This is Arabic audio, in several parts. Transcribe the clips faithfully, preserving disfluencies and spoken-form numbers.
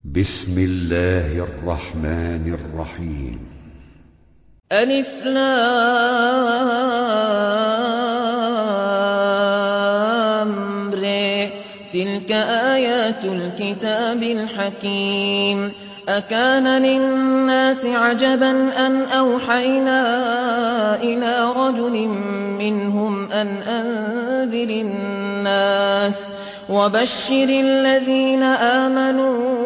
بسم الله الرحمن الرحيم. ألف لام ر. تلك آيات الكتاب الحكيم. أكان للناس عجبا أن أوحينا إلى رجل منهم أن أنذر الناس وبشر الذين آمنوا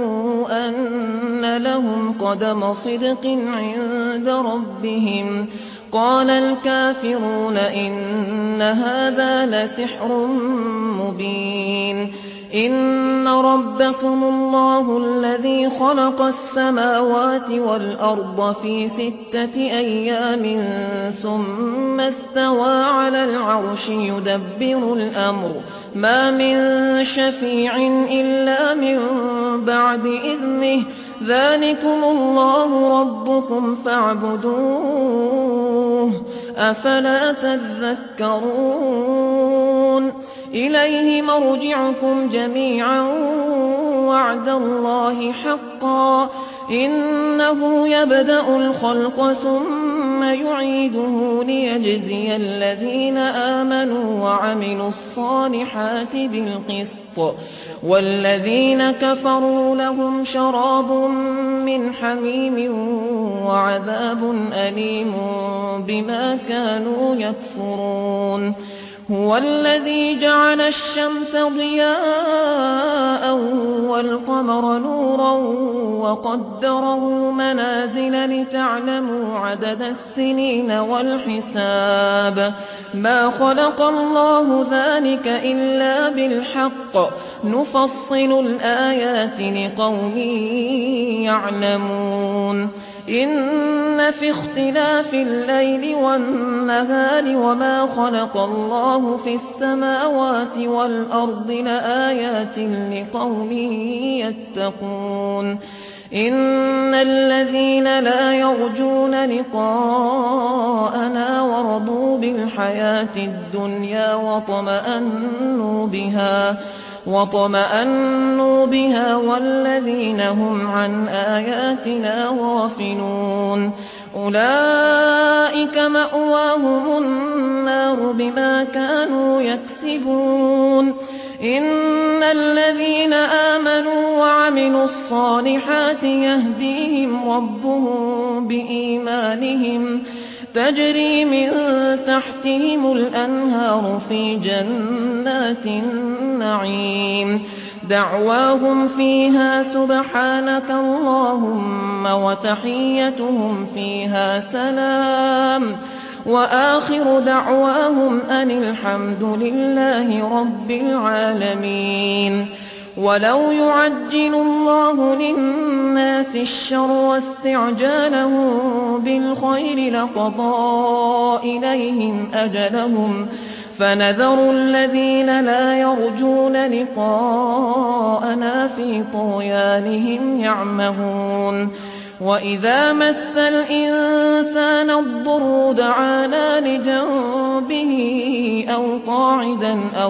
أن لهم قدم صدق عند ربهم. قال الكافرون إن هذا لسحر مبين. إن ربكم الله الذي خلق السماوات والأرض في ستة أيام ثم استوى على العرش يدبر الأمر ما من شفيع إلا من بعد إذنه ذلكم الله ربكم فاعبدوه أفلا تذكرون. إليه مرجعكم جميعا وعد الله حقا إنه يبدأ الخلق ثم يعيده ليجزي الذين آمنوا وعملوا الصالحات بالقسط والذين كفروا لهم شراب من حميم وعذاب أليم بما كانوا يكفرون. هو الذي جعل الشمس ضياء والقمر نورا وقدره منازل لتعلموا عدد السنين والحساب ما خلق الله ذلك إلا بالحق نفصل الآيات لقوم يعلمون. إن في اختلاف الليل والنهار وما خلق الله في السماوات والأرض لآيات لقوم يتقون. إن الذين لا يرجون لقاءنا ورضوا بالحياة الدنيا وطمأنوا بها وطمأنوا بها والذين هم عن آياتنا غافلون أولئك مأواهم النار بما كانوا يكسبون. إن الذين آمنوا وعملوا الصالحات يهديهم ربهم بإيمانهم تجري من تحتهم الأنهار في جنات النعيم دعواهم فيها سبحانك اللهم وتحيتهم فيها سلام وآخر دعواهم أن الحمد لله رب العالمين. ولو يعجل الله للناس الشر واستعجالهم بالخير لقضى إليهم أجلهم فنذر الذين لا يرجون لقاءنا في طغيانهم يعمهون. وإذا مس الإنسان الضر دعانا لجنبه أو قاعدا أو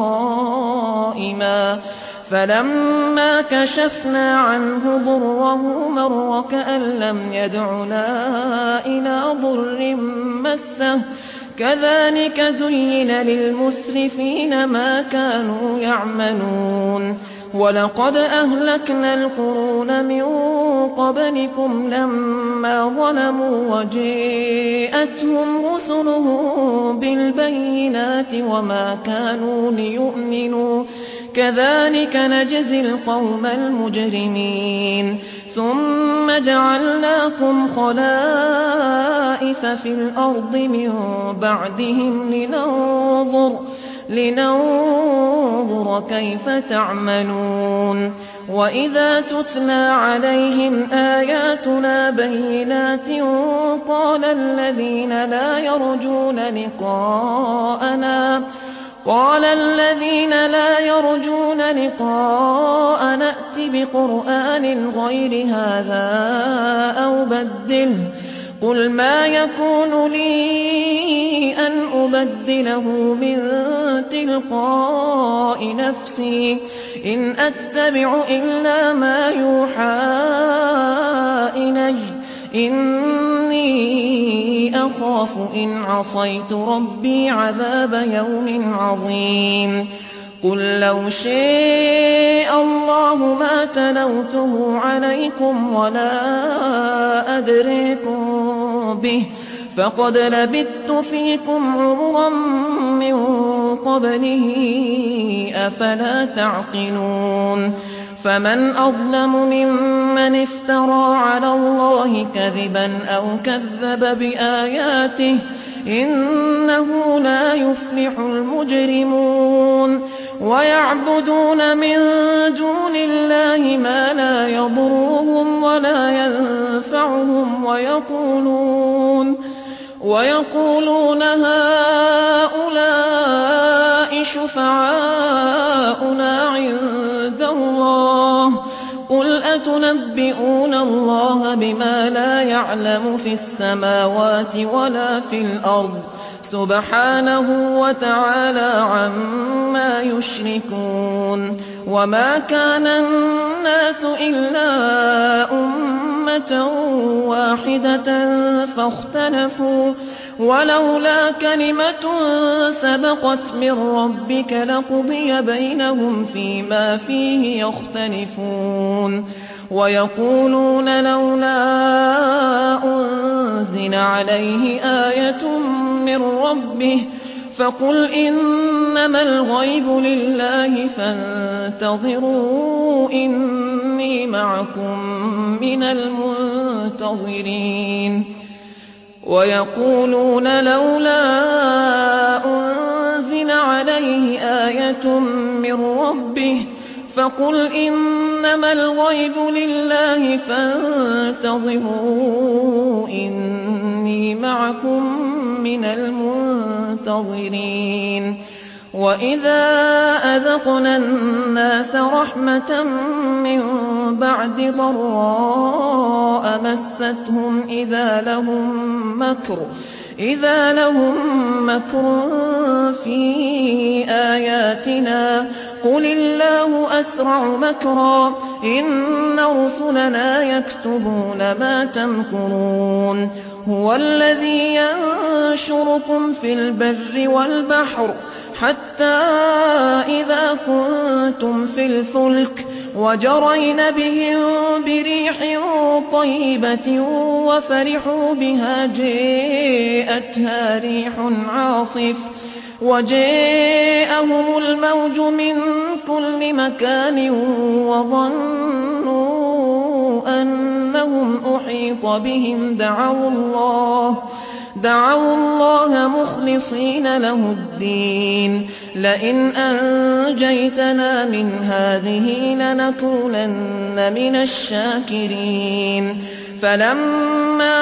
قائما فلما كشفنا عنه ضره مر كأن لم يدعنا إلى ضر مسه كذلك زين للمسرفين ما كانوا يعملون. ولقد أهلكنا القرون من قبلكم لما ظلموا وجاءتهم رسلهم بالبينات وما كانوا ليؤمنوا كذلك نجزي القوم المجرمين. ثم جعلناكم خلائف في الأرض من بعدهم لننظر لننظر كيف تعملون. وإذا تتلى عليهم آياتنا بينات قال الذين لا يرجون لقاءنا قال الذين لا يرجون لقاءنا ائت بقرآن غير هذا أو بدله قل ما يكون لي أن أبدله من تلقاء نفسي إن أتبع إلا ما يوحى إلي إني أخاف إن عصيت ربي عذاب يوم عظيم قل لو شاء الله ما تلوته عليكم ولا أدريكم به فقد لبثت فيكم عمرا من قبله أفلا تعقلون فمن أظلم ممن افترى على الله كذبا أو كذب بآياته إنه لا يفلح المجرمون ويعبدون من دون الله ما لا يضرهم ولا ينفعهم ويقولون ويقولون هؤلاء شفعاؤنا عند الله قل أتنبئون الله بما لا يعلم في السماوات ولا في الأرض سبحانه وتعالى عما يشركون وما كان الناس إلا أمة واحدة فاختلفوا ولولا كلمة سبقت من ربك لقضي بينهم فيما فيه يختلفون ويقولون لولا أنزل عليه آية من ربه فقل إنما الغيب لله فانتظروا إني معكم من المنتظرين ويقولون لولا أنزل عليه آية من ربه فقل إنما الغيب لله فانتظروا إني معكم من المنتظرين وإذا أذقنا الناس رحمة من بعد ضراء مستهم إذا لهم مكر إذا لهم مكر في آياتنا قل الله أسرع مكرا إن رسلنا يكتبون ما تمكرون هو الذي ينشركم في البر والبحر حتى إذا كنتم في الفلك وجرين بهم بريح طيبة وفرحوا بها جاءتها ريح عاصف وجاءهم الموج من كل مكان وظنوا أنهم أحيط بهم دعوا الله دعوا الله مخلصين له الدين لئن أنجيتنا من هذه لنكونن من الشاكرين فلما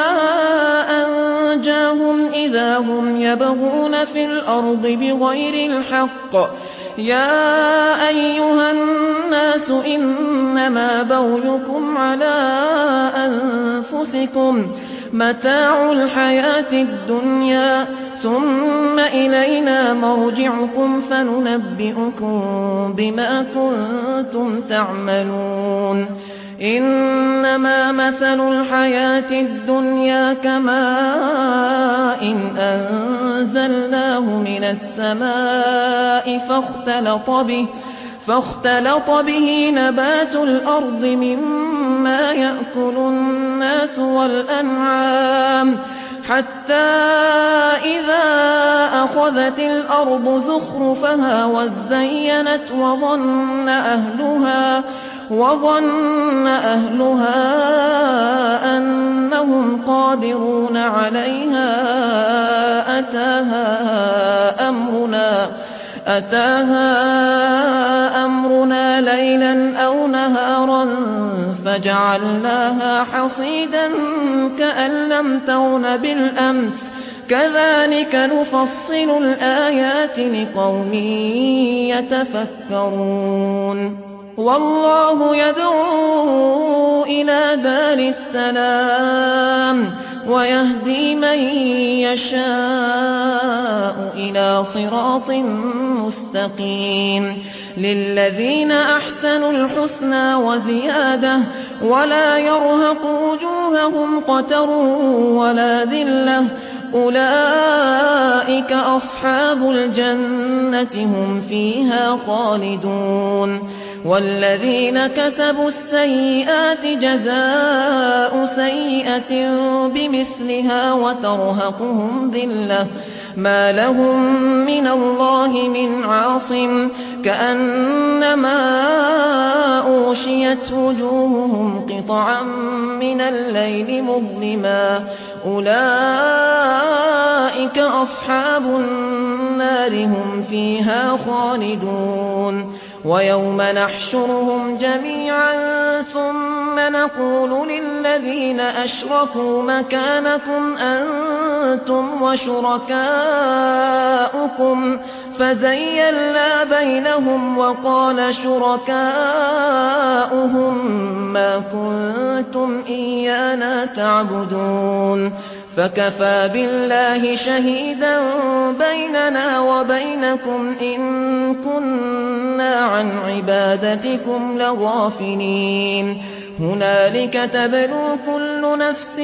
أنجاهم إذا هم يبغون في الأرض بغير الحق يا أيها الناس إنما بغيكم على أنفسكم متاع الحياة الدنيا ثم إلينا مرجعكم فننبئكم بما كنتم تعملون إنما مثل الحياة الدنيا كماء إن أنزلناه من السماء فاختلط به فاختلط به نبات الأرض مما يأكل الناس والأنعام حتى إذا أخذت الأرض زخرفها وزينت وظن أهلها وظن أهلها أنهم قادرون عليها أتاها أمرنا أتاها أمرنا ليلا أو نهارا فجعلناها حصيدا كأن لم تغن بالأمس كذلك نفصل الآيات لقوم يتفكرون والله يدعو إلى دار السلام ويهدي من يشاء إلى صراط مستقيم للذين أحسنوا الحسنى وزيادة ولا يرهق وجوههم قتر ولا ذلة أولئك أصحاب الجنة هم فيها خالدون والذين كسبوا السيئات جزاء سيئة بمثلها وترهقهم ذلة ما لهم من الله من عاصم كأنما أغشيت وجوههم قطعا من الليل مظلما أولئك أصحاب النار هم فيها خالدون ويوم نحشرهم جميعا ثم نقول للذين أشركوا مكانكم أنتم وشركاؤكم فزيلنا بينهم وقال شركاؤهم ما كنتم إيانا تعبدون فكفى بالله شهيدا بيننا وبينكم إن كنا عن عبادتكم لغافلين هنالك تبلو كل نفس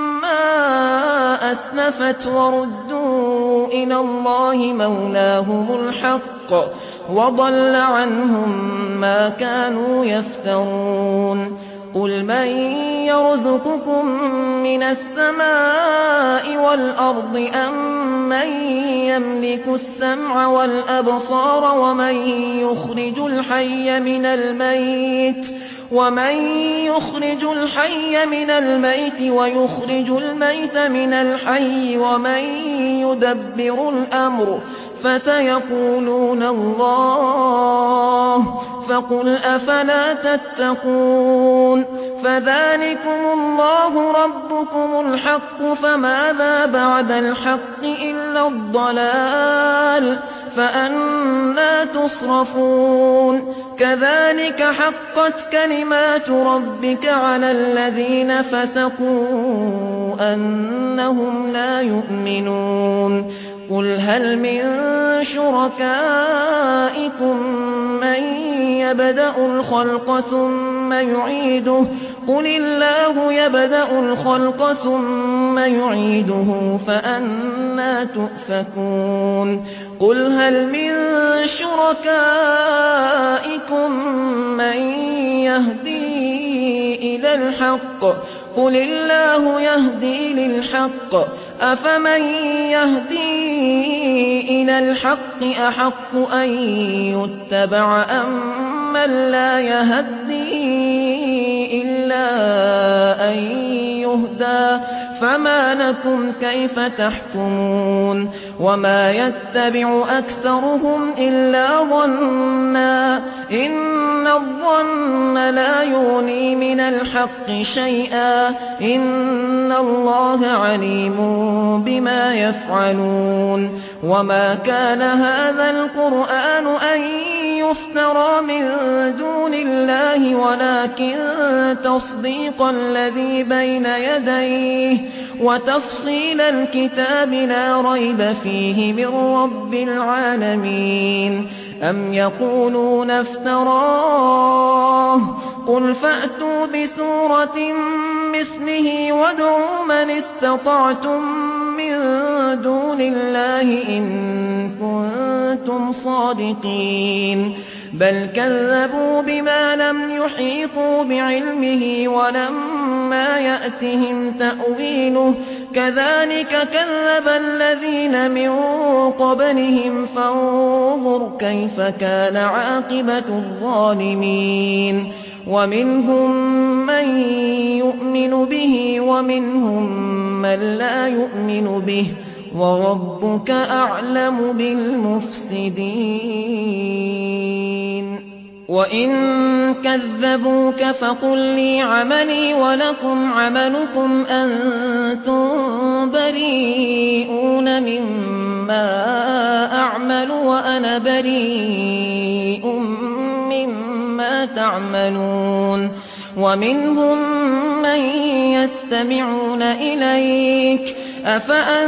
ما أسلفت وردوا إلى الله مولاهم الحق وضل عنهم ما كانوا يفترون قل من يرزقكم من السماء والأرض أم من يملك السمع والأبصار ومن يخرج الحي من الميت ومن يخرج الحي من الميت ويخرج الميت من الحي ومن يدبر الأمر فسيقولون الله فقل أفلا تتقون فذلكم الله ربكم الحق فماذا بعد الحق إلا الضلال فأنى تصرفون كذلك حقت كلمات ربك على الذين فسقوا أنهم لا يؤمنون قل هل من شركائكم من يبدأ الخلق ثم يعيده قل الله يبدأ الخلق ثم يعيده فأنى تؤفكون قل هل من شركائكم من يهدي إلى الحق قل الله يهدي للحق أفمن يهدي إلى الحق أحق أن يتبع أم من لا يهدي إلا أن يهدى فما لكم كيف تحكمون وما يتبع أكثرهم إلا ظنا إن الظن لا يغني من الحق شيئا إن الله عليم بما يفعلون وما كان هذا القرآن أن يفترى من دون الله ولكن تصديق الذي بين يديه وتفصيل الكتاب لا ريب فيه من رب العالمين أم يقولون افتراه قل فأتوا بسورة مثله وادعوا من استطعتم من دون الله إن كنتم صادقين بل كذبوا بما لم يحيطوا بعلمه ولما يأتهم تأويله كذلك كذب الذين من قبلهم فانظر كيف كان عاقبة الظالمين ومنهم من يؤمن به ومنهم من لا يؤمن به وربك أعلم بالمفسدين وإن كذبوك فقل لي عملي ولكم عملكم أنتم بريئون مما أعمل وأنا بريء مما تعملون ومنهم من يستمعون إليك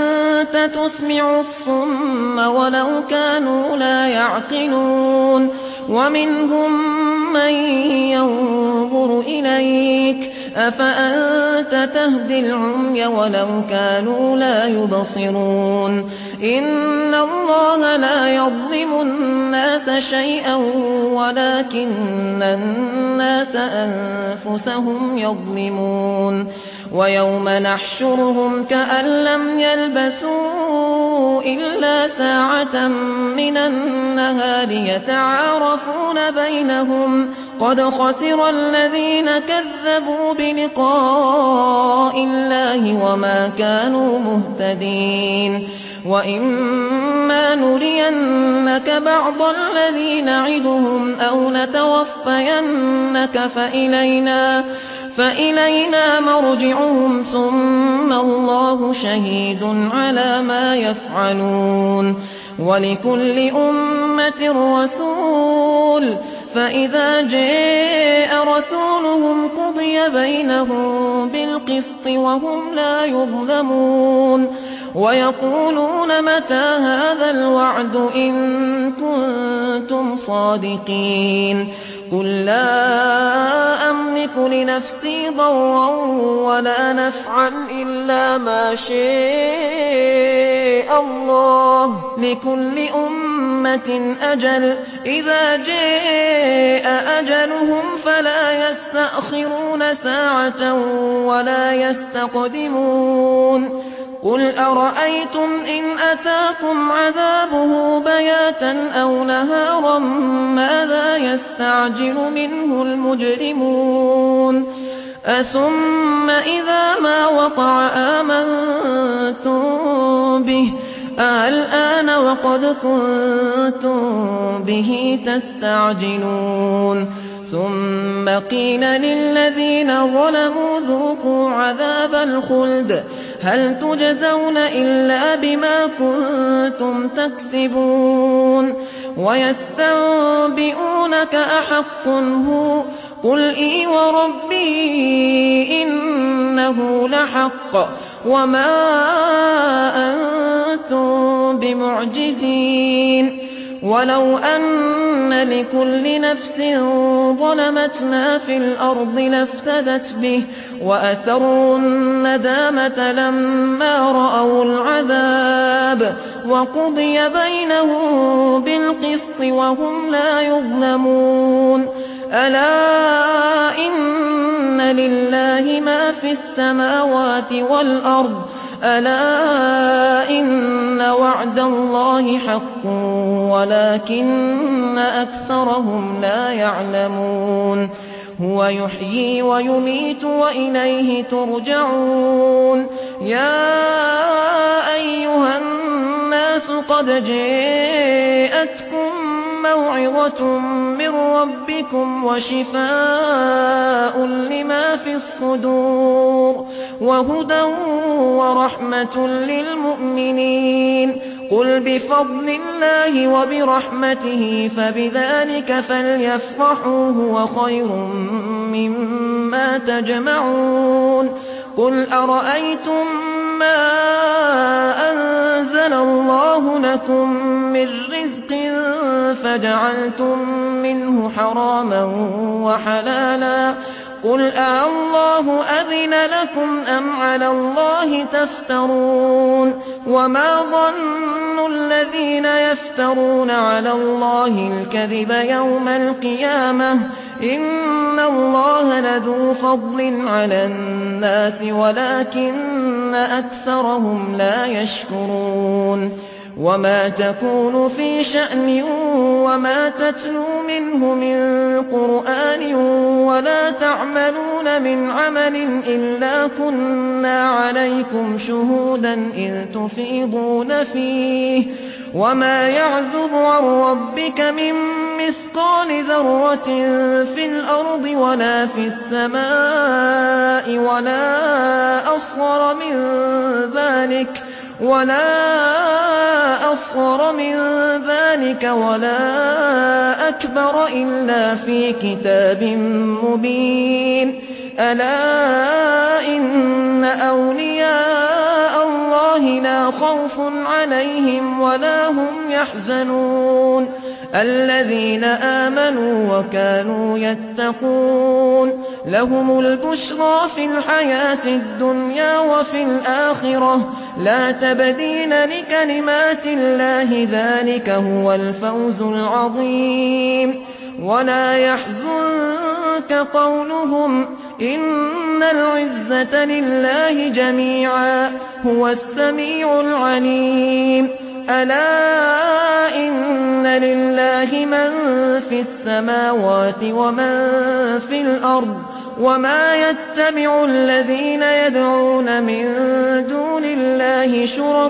أفأنت تسمع الصم ولو كانوا لا يعقلون ومنهم من ينظر إليك أفأنت تهدي العمي ولو كانوا لا يبصرون إن الله لا يظلم الناس شيئا ولكن الناس أنفسهم يظلمون ويوم نحشرهم كأن لم يلبثوا إلا ساعة من النهار يتعارفون بينهم قد خسر الذين كذبوا بلقاء الله وما كانوا مهتدين وإما نرينك بعض الذي نعدهم أو نتوفينك فإلينا فإلينا مرجعهم ثم الله شهيد على ما يفعلون ولكل أمة رسول فإذا جاء رسولهم قضي بينهم بالقسط وهم لا يظلمون ويقولون متى هذا الوعد إن كنتم صادقين قل لا أملك لنفسي ضرا ولا نفعا إلا ما شاء الله لكل أمة أجل إذا جاء أجلهم فلا يستأخرون ساعة ولا يستقدمون قل أرأيتم إن أتاكم عذابه بياتا أو نهارا ماذا يستعجل منه المجرمون أثم إذا ما وقع آمنتم به الآن وقد كنتم به تستعجلون ثم قيل للذين ظلموا ذوقوا عذاب الخلد هل تجزون إلا بما كنتم تكسبون ويستنبئونك أحق هو قل إي وربي إنه لحق وما أنتم بمعجزين ولو أن لكل نفس ظلمت ما في الأرض لافتدت به وأسروا الندامة لما رأوا العذاب وقضي بينهم بالقسط وهم لا يظلمون ألا إن لله ما في السماوات والأرض ألا إن وعد الله حق ولكن أكثرهم لا يعلمون هو يحيي ويميت وإليه ترجعون يا أيها الناس قد جاءتكم موعظة من ربكم وشفاء لما في الصدور وهدى ورحمة للمؤمنين قل بفضل الله وبرحمته فبذلك فليفرحوا هو خير مما تجمعون قل أرأيتم ما أنزل الله لكم من رزق فجعلتم منه حراما وحلالا قل أالله أذن لكم أم على الله تفترون وما ظن الذين يفترون على الله الكذب يوم القيامة إن الله لذو فضل على الناس ولكن أكثرهم لا يشكرون وما تكون في شأن وما تتلو منه من قرآن ولا تعملون من عمل إلا كنا عليكم شهودا إذ تفيضون فيه وما يعزب عن ربك من مثقال ذرة في الأرض ولا في السماء ولا أصغر من ذلك ولا أصغر من ذلك ولا أكبر إلا في كتاب مبين ألا إن أولياء الله لا خوف عليهم ولا هم يحزنون الذين آمنوا وكانوا يتقون لهم البشرى في الحياة الدنيا وفي الآخرة لا تبديل لكلمات الله ذلك هو الفوز العظيم ولا يحزنك قولهم إن العزة لله جميعا هو السميع العليم ألا إن لله من في السماوات ومن في الأرض وما يتبع الذين يدعون من دون الله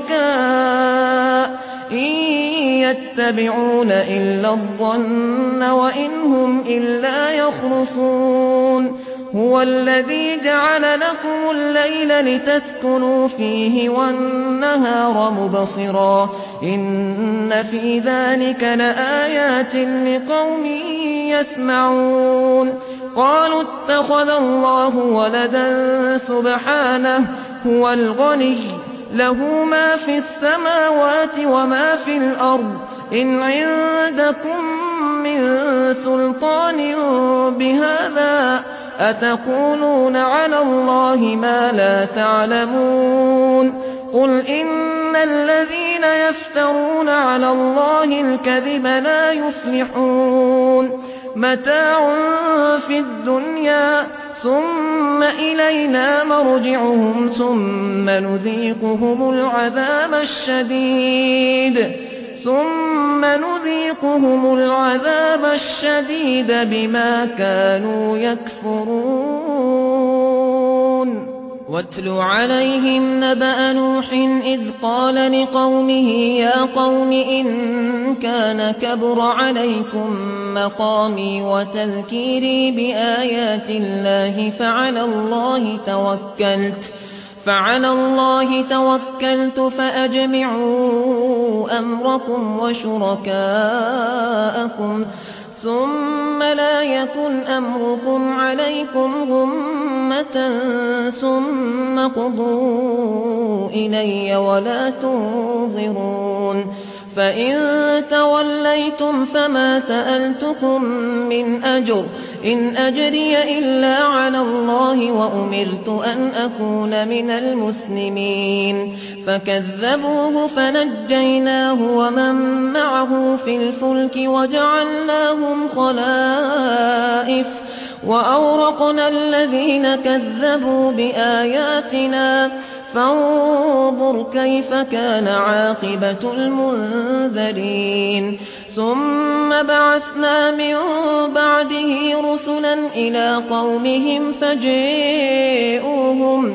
شركاء إن يتبعون إلا الظن وإن هم إلا يخرصون هو الذي جعل لكم الليل لتسكنوا فيه والنهار مبصرا إن في ذلك لآيات لقوم يسمعون قالوا اتخذ الله ولدا سبحانه هو الغني له ما في السماوات وما في الأرض إن عندكم من سلطان بهذا أتقولون على الله ما لا تعلمون قل إن الذين يفترون على الله الكذب لا يفلحون متاع في الدنيا ثم إلينا مرجعهم ثم نذيقهم العذاب الشديد ثم نذيقهم العذاب الشديد بما كانوا يكفرون واتل عليهم نبأ نوح إذ قال لقومه يا قوم إن كان كبر عليكم مقامي وتذكيري بآيات الله فعلى الله توكلت فعلى الله توكلت فأجمعوا أمركم وشركاءكم ثم لا يكن أمركم عليكم غمة ثم قضوا إلي ولا تنظرون فإن توليتم فما سألتكم من أجر إن أجري إلا على الله وأمرت أن أكون من المسلمين فكذبوه فنجيناه ومن معه في الفلك وجعلناهم خلائف وأورقنا الذين كذبوا بآياتنا فانظر كيف كان عاقبة المنذرين ثم بعثنا من بعده رسلا إلى قومهم فجاءوهم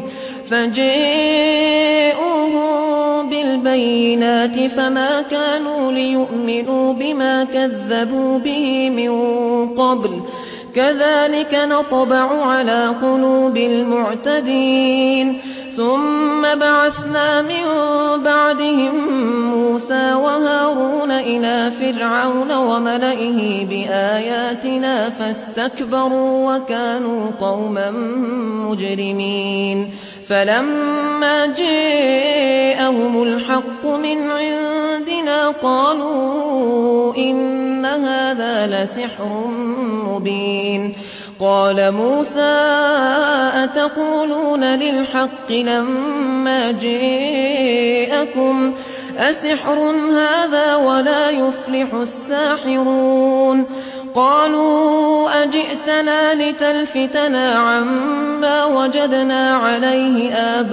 فجاءوهم بالبينات فما كانوا ليؤمنوا بما كذبوا به من قبل كذلك نطبع على قلوب المعتدين ثم بعثنا من بعدهم موسى وهارون إلى فرعون وملئه بآياتنا فاستكبروا وكانوا قوما مجرمين فلما جاءهم الحق من عندنا قالوا إن هذا لسحر مبين قال موسى أتقولون للحق لما جاءكم أسحر هذا ولا يفلح الساحرون قالوا أجئتنا لتلفتنا عما وجدنا عليه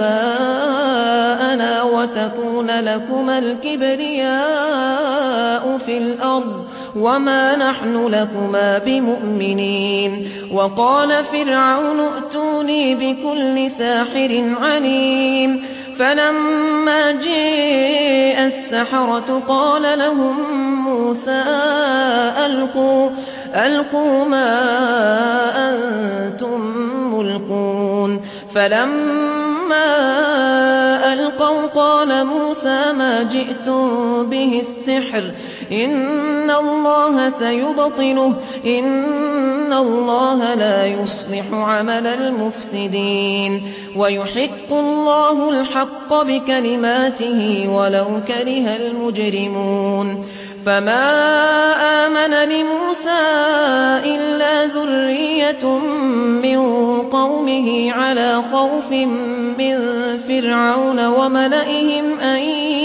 آباءنا وتكون لكما الكبرياء في الأرض وما نحن لكما بمؤمنين وقال فرعون ائتوني بكل ساحر عليم فلما جاء السحرة قال لهم موسى ألقوا ألقوا ما أنتم ملقون فلما ألقوا قال موسى ما جئتم به السحر إن الله سيبطله إن الله لا يصلح عمل المفسدين ويحق الله الحق بكلماته ولو كره المجرمون فما آمن لموسى إلا ذرية من قومه على خوف من فرعون وملئهم أن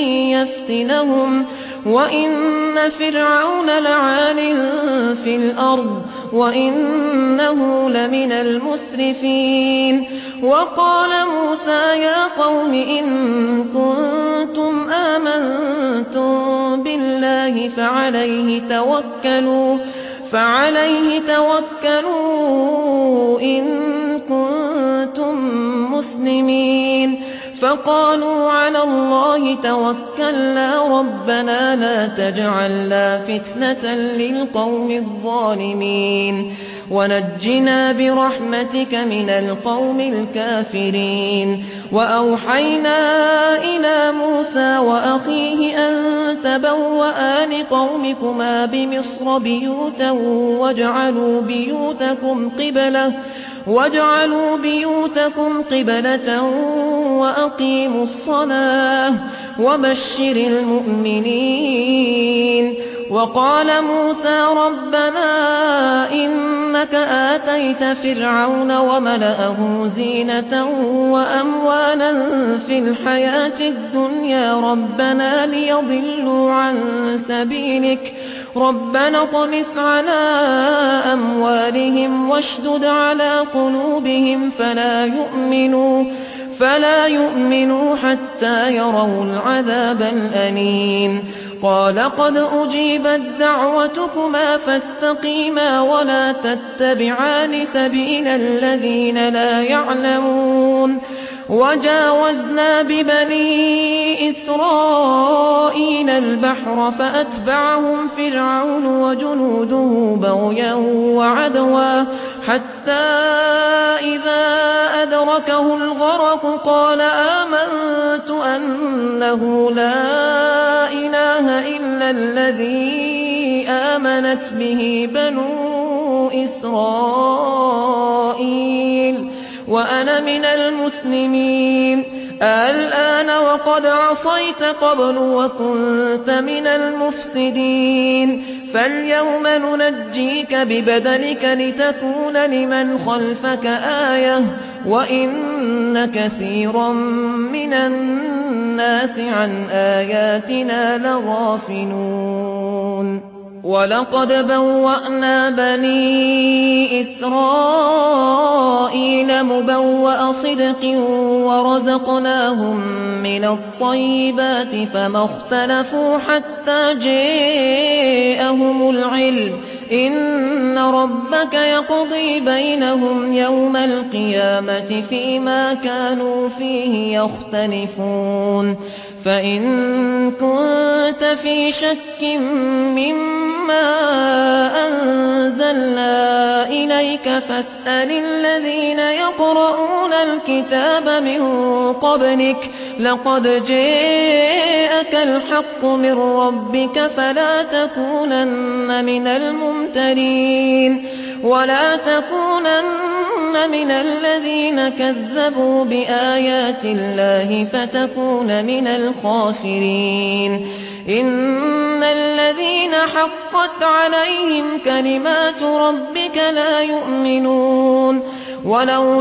يفتنهم وإن فرعون لعال في الأرض وإنه لمن المسرفين. وقال موسى يا قوم إن كنتم آمنتم بالله فعليه توكلوا فعليه توكلوا إن كنتم مسلمين. فقالوا على الله توكلنا ربنا لا تجعلنا فتنة للقوم الظالمين ونجنا برحمتك من القوم الكافرين. وأوحينا إلى موسى وأخيه أن تبوأ لقومكما بمصر بيوتا واجعلوا بيوتكم قبلة واجعلوا بيوتكم قبلة وأقيموا الصلاة وبشر المؤمنين. وقال موسى ربنا إنك آتيت فرعون وملأه زينة وأموالا في الحياة الدنيا ربنا ليضلوا عن سبيلك ربنا طمس على أموالهم واشدد على قلوبهم فلا يؤمنوا فلا يؤمنوا حتى يروا العذاب الأليم. قال قد أجيبت دعوتكما فاستقيما ولا تتبعان سبيل الذين لا يعلمون. وجاوزنا ببني إسرائيل البحر فأتبعهم فرعون وجنوده بغيا وعدوا حتى إذا أدركه الغرق قال آمنت أنه لا إله إلا الذي آمنت به بنو إسرائيل وأنا من المسلمين. الآن وقد عصيت قبل وكنت من المفسدين فاليوم ننجيك ببدنك لتكون لمن خلفك آية وإن كثيرا من الناس عن آياتنا لغافلون. ولقد بوأنا بني إسرائيل مبوأ صدق ورزقناهم من الطيبات فما اختلفوا حتى جاءهم العلم إن ربك يقضي بينهم يوم القيامة فيما كانوا فيه يختلفون. فإن كنت في شك مما أنزلنا إليك فاسأل الذين يقرؤون الكتاب من قبلك لقد جاءك الحق من ربك فلا تكونن من الممترين ولا تكونن من الذين كذبوا بآيات الله فتكون من الخاسرين. إن الذين حقت عليهم كلمات ربك لا يؤمنون ولو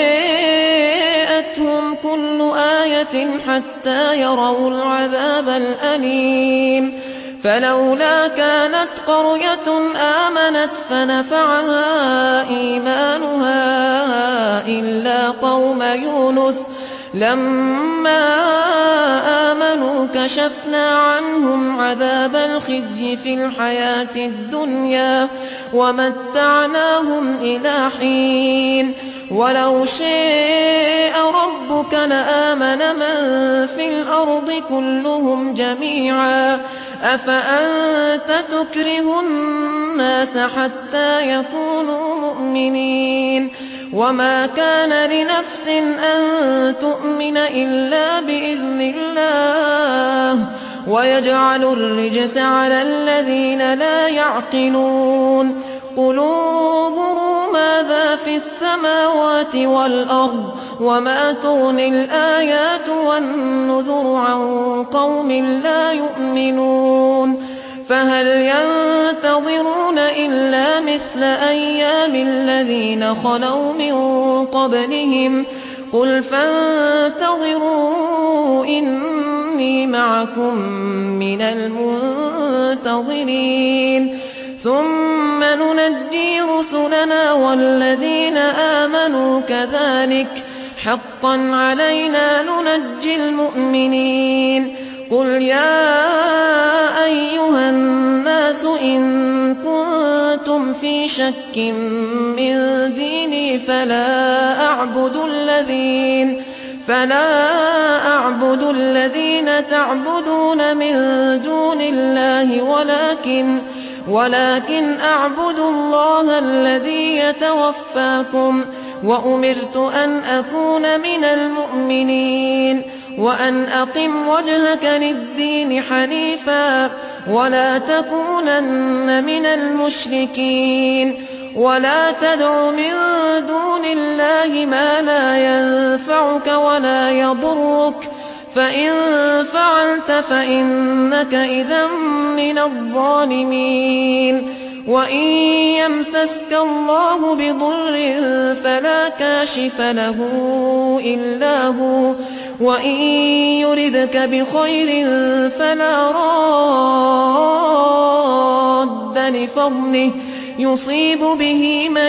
جاءتهم كل آية حتى يروا العذاب الأليم. فلولا كانت قرية آمنت فنفعها إيمانها إلا قوم يونس لما آمنوا كشفنا عنهم عذاب الخزي في الحياة الدنيا ومتعناهم إلى حين. ولو شاء ربك لآمن من في الأرض كلهم جميعا أفأنت تكره الناس حتى يكونوا مؤمنين وما كان لنفس أن تؤمن إلا بإذن الله ويجعل الرجس على الذين لا يعقلون. قل انظروا ماذا في السماوات والأرض وما تغني الآيات والنذر عن قوم لا يؤمنون. فهل ينتظرون إلا مثل أيام الذين خلوا من قبلهم قل فانتظروا إني معكم من المنتظرين ثم ننجي رسلنا والذين آمنوا كذلك حقا علينا ننجي المؤمنين قل يا أيها الناس إن كنتم في شك من ديني فلا أعبد الذين فلا أعبد الذين تعبدون من دون الله ولكن ولكن أعبد الله الذي يتوفاكم وأمرت أن أكون من المؤمنين وأن أقم وجهك للدين حنيفا ولا تكونن من المشركين ولا تدع من دون الله ما لا ينفعك ولا يضرك فإن فعلت فإنك إذا من الظالمين وإن يمسسك الله بضر فلا كاشف له إلا هو وإن يردك بخير فلا راد لفضله يصيب به من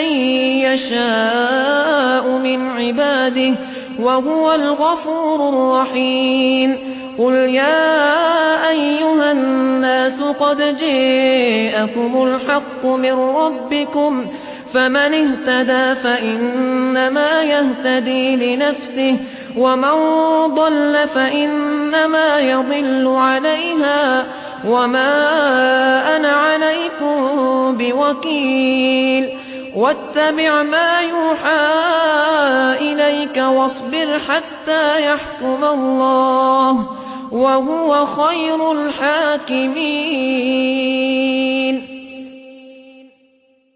يشاء من عباده وهو الغفور الرحيم قل يا أيها الناس قد جاءكم الحق من ربكم فمن اهتدى فإنما يهتدي لنفسه ومن ضل فإنما يضل عليها وما أنا عليكم بوكيل واتبع ما يوحى إليك واصبر حتى يحكم الله وهو خير الحاكمين.